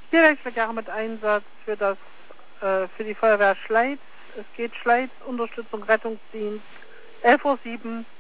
Tierwerkverkehr mit Einsatz für die Feuerwehr Schleiz. Es geht Schleiz, Unterstützung, Rettungsdienst, 11:07 Uhr.